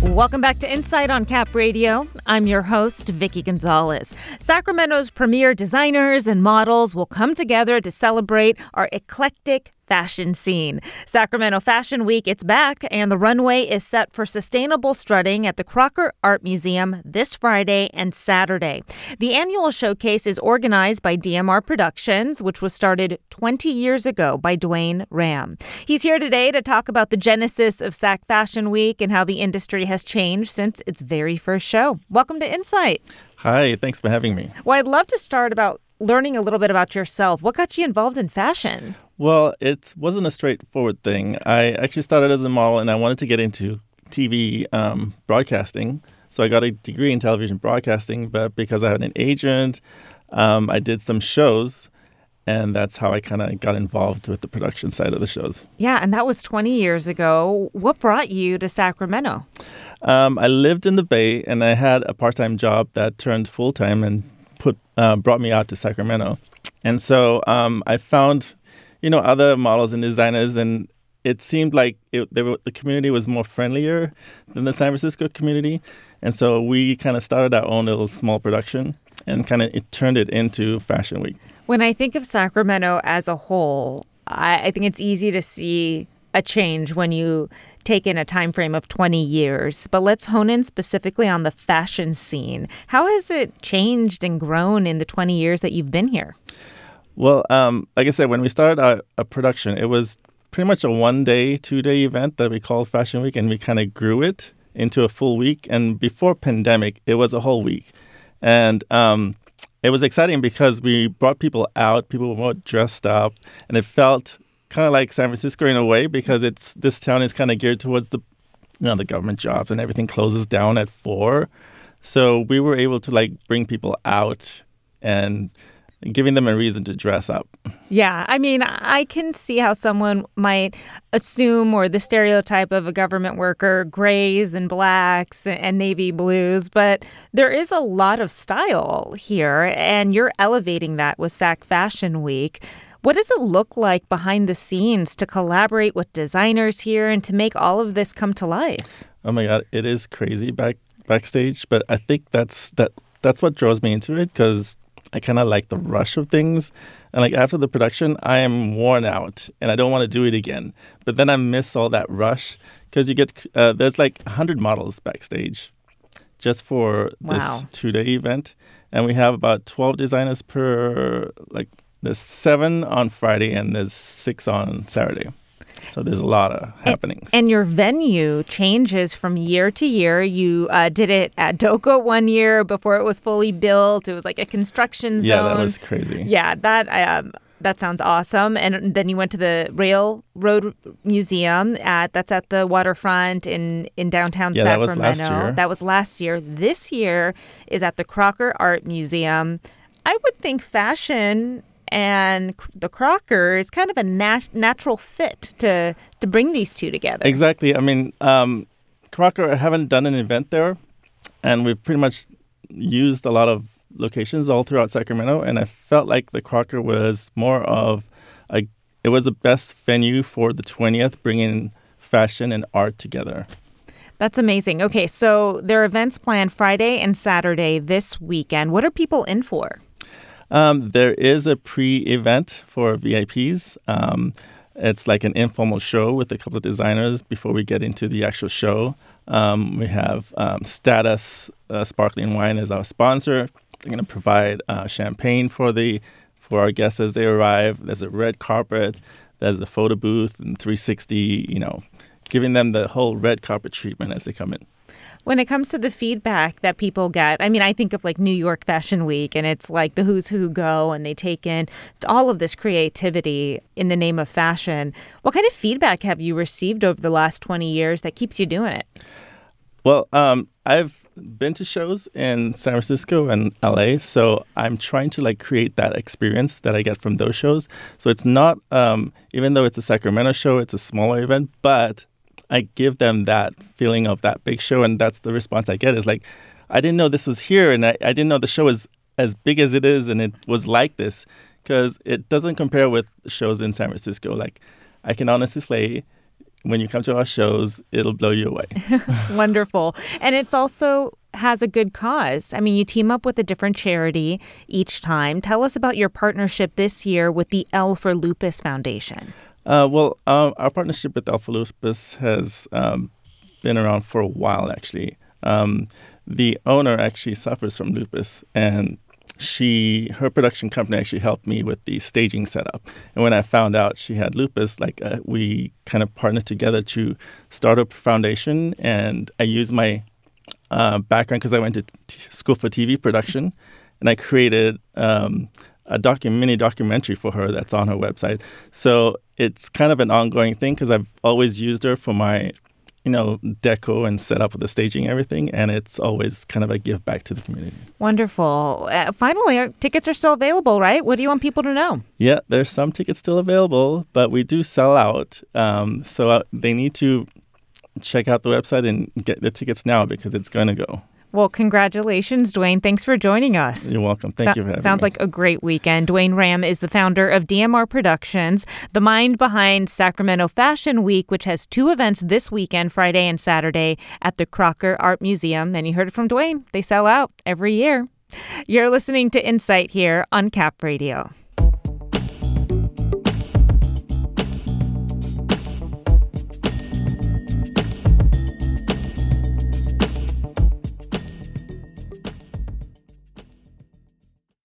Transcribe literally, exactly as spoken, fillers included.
Welcome back to Insight on Cap Radio. I'm your host, Vicky Gonzalez. Sacramento's premier designers and models will come together to celebrate our eclectic fashion scene. Sacramento Fashion Week, it's back, and the runway is set for sustainable strutting at the Crocker Art Museum this Friday and Saturday. The annual showcase is organized by D M R Productions, which was started twenty years ago by Dwayne Ram. He's here today to talk about the genesis of Sac Fashion Week and how the industry has changed since its very first show. Welcome to Insight. Hi, thanks for having me. Well, I'd love to start about learning a little bit about yourself. What got you involved in fashion? Well, it wasn't a straightforward thing. I actually started as a model, and I wanted to get into T V um, broadcasting. So I got a degree in television broadcasting, but because I had an agent, um, I did some shows, and that's how I kind of got involved with the production side of the shows. Yeah, and that was twenty years ago. What brought you to Sacramento? Um, I lived in the Bay, and I had a part-time job that turned full-time and put uh, brought me out to Sacramento. And so um, I found, you know, other models and designers, and it seemed like it, they were, the community was more friendlier than the San Francisco community. And so we kind of started our own little small production and kind of it turned it into Fashion Week. When I think of Sacramento as a whole, I, I think it's easy to see a change when you take in a time frame of twenty years. But let's hone in specifically on the fashion scene. How has it changed and grown in the twenty years that you've been here? Well, um, like I said, when we started our, our production, it was pretty much a one-day, two-day event that we called Fashion Week, and we kind of grew it into a full week. And before pandemic, it was a whole week. And um, it was exciting because we brought people out, people were more dressed up, and it felt kind of like San Francisco in a way because it's this town is kind of geared towards the, you know, the government jobs, and everything closes down at four. So we were able to like bring people out and giving them a reason to dress up. Yeah, I mean, I can see how someone might assume, or the stereotype of a government worker, grays and blacks and navy blues, but there is a lot of style here, and you're elevating that with Sac Fashion Week. What does it look like behind the scenes to collaborate with designers here and to make all of this come to life? Oh my God, it is crazy back backstage, but I think that's that that's what draws me into it because I kind of like the rush of things. And like after the production, I am worn out and I don't want to do it again. But then I miss all that rush because you get, uh, there's like one hundred models backstage just for Wow. this two-day event. And we have about twelve designers per, like there's seven on Friday and there's six on Saturday. So there's a lot of happenings. And, and your venue changes from year to year. You uh, did it at DOCA one year before it was fully built. It was like a construction zone. Yeah, that was crazy. Yeah, that um, that sounds awesome. And then you went to the Railroad Museum at that's at the waterfront in, in downtown yeah, Sacramento. That was last year. That was last year. This year is at the Crocker Art Museum. I would think fashion and the Crocker is kind of a nat- natural fit to to bring these two together. Exactly. I mean, um, Crocker, I haven't done an event there, and we've pretty much used a lot of locations all throughout Sacramento, and I felt like the Crocker was more of a, it was the best venue for the twentieth, bringing fashion and art together. That's amazing. Okay, so there are events planned Friday and Saturday this weekend. What are people in for? Um, there is a pre-event for V I Ps. Um, it's like an informal show with a couple of designers before we get into the actual show. Um, we have um, Status uh, Sparkling Wine as our sponsor. They're going to provide uh, champagne for the for our guests as they arrive. There's a red carpet. There's a photo booth and three sixty, you know, giving them the whole red carpet treatment as they come in. When it comes to the feedback that people get, I mean, I think of like New York Fashion Week, and it's like the who's who go, and they take in all of this creativity in the name of fashion. What kind of feedback have you received over the last twenty years that keeps you doing it? Well, um, I've been to shows in San Francisco and L A, so I'm trying to like create that experience that I get from those shows. So it's not, um, even though it's a Sacramento show, it's a smaller event, but I give them that feeling of that big show, and that's the response I get is like, I didn't know this was here, and I, I didn't know the show is as big as it is, and it was like this, because it doesn't compare with shows in San Francisco. Like, I can honestly say, when you come to our shows, it'll blow you away. Wonderful. And it's also has a good cause. I mean, you team up with a different charity each time. Tell us about your partnership this year with the L for Lupus Foundation. Uh, well, um, our partnership with L for Lupus has um, been around for a while, actually. Um, the owner actually suffers from lupus, and she, her production company actually helped me with the staging setup. And when I found out she had lupus, like uh, we kind of partnered together to start a foundation, and I used my uh, background because I went to t- school for T V production, and I created um, a docu- mini documentary for her that's on her website. So it's kind of an ongoing thing because I've always used her for my, you know, deco and set up with the staging and everything, and it's always kind of a give back to the community. Wonderful. Uh, finally, our tickets are still available, right? What do you want people to know? Yeah, there's some tickets still available, but we do sell out. Um, so uh, they need to check out the website and get the tickets now because it's going to go. Well, congratulations, Dwayne. Thanks for joining us. You're welcome. Thank so- you for having Sounds me. like a great weekend. Dwayne Ram is the founder of D M R Productions, the mind behind Sacramento Fashion Week, which has two events this weekend, Friday and Saturday, at the Crocker Art Museum. And you heard it from Dwayne. They sell out every year. You're listening to Insight here on Cap Radio.